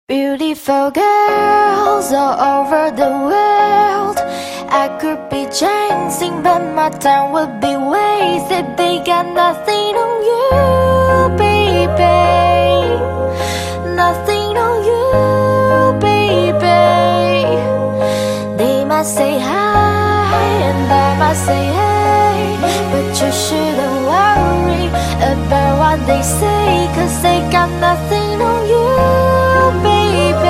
Beautiful girls all over the world. I could be chasing, but my time would be wasted. They got nothing on you, baby. Nothing on you, baby. They might say hi and I might say hey, but you shouldn't worry about what they say, 'cause they got nothing on you, baby.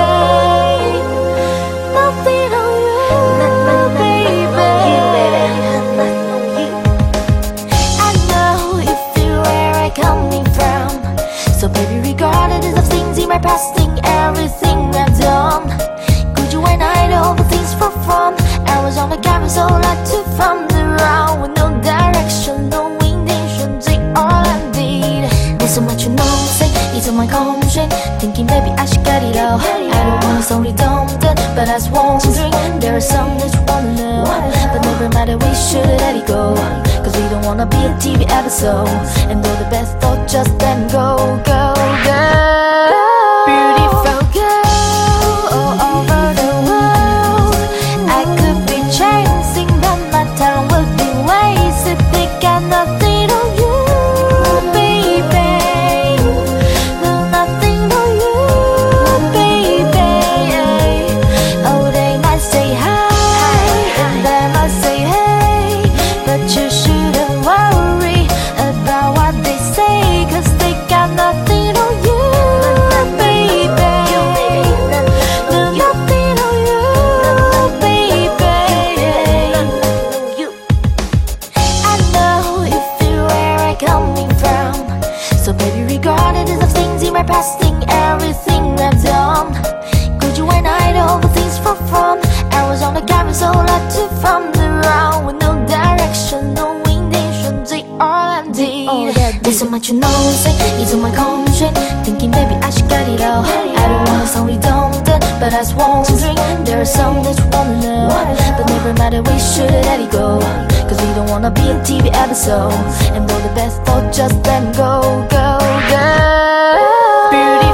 Nothing on you, baby. Nothing on you. I know you feel where I'm coming from, so baby, regardless of things in my past, think everything I've done. Could you and I do all the things for fun? I was on the camera, so like to from the round with no direction, no intention, say all I did. There's so much you know, say it's on my conscience, thinking baby I should get it out. I don't want it's only redundant, but I was wondering, there are some that you wanna know, but never matter, we should let it go, 'cause we don't wanna be a TV episode, and though the best thought, just then go, go, go. Beautiful girl all over the world. I could be chasing, but my time would be wasted. They got nothing on you, baby. No, nothing on you, baby. Oh, they might say hi and they might say hey, but you shouldn't worry about what they say, 'cause they got nothing on you, baby. No, nothing on you, baby. I know you feel where I'm coming from, so baby, regardless of things in my past, think everything I've done. Could you and I do all the things for fun? I was on the camera, so like to from the round with no direction, no intention, say all I did. There's so much you know, say it's on my conscience, thinking baby I should get it out. I don't wanna sound redundant, but I was wondering, there are some that you wanna know, but never matter, we should let it go, 'cause we don't wanna be a TV episode, and though the best thought, just then go, go, go. Beauty